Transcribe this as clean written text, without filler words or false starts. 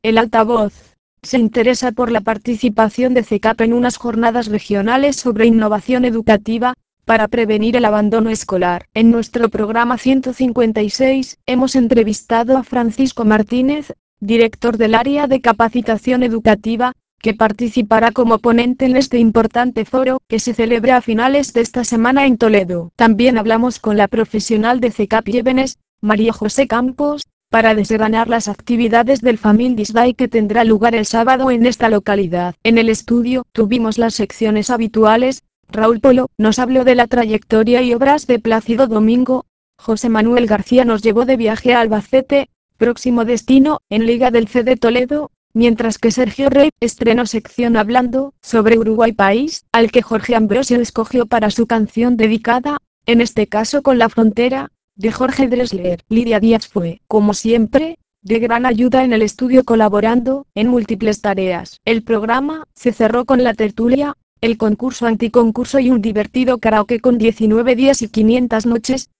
El altavoz se interesa por la participación de CECAP en unas jornadas regionales sobre innovación educativa, para prevenir el abandono escolar. En nuestro programa 156, hemos entrevistado a Francisco Martínez, director del área de capacitación educativa, que participará como ponente en este importante foro, que se celebra a finales de esta semana en Toledo. También hablamos con la profesional de CECAP Llévenes, María José Campos, para desgranar las actividades del Families Day que tendrá lugar el sábado en esta localidad. En el estudio, tuvimos las secciones habituales. Raúl Polo nos habló de la trayectoria y obras de Plácido Domingo. José Manuel García nos llevó de viaje a Albacete, próximo destino, en Liga del C de Toledo, mientras que Sergio Rey estrenó sección hablando sobre Uruguay, país al que Jorge Ambrosio escogió para su canción dedicada, en este caso con La Frontera, de Jorge Drexler. Lidia Díaz fue, como siempre, de gran ayuda en el estudio colaborando en múltiples tareas. El programa se cerró con la tertulia, el concurso anticoncurso y un divertido karaoke con 19 días y 500 noches,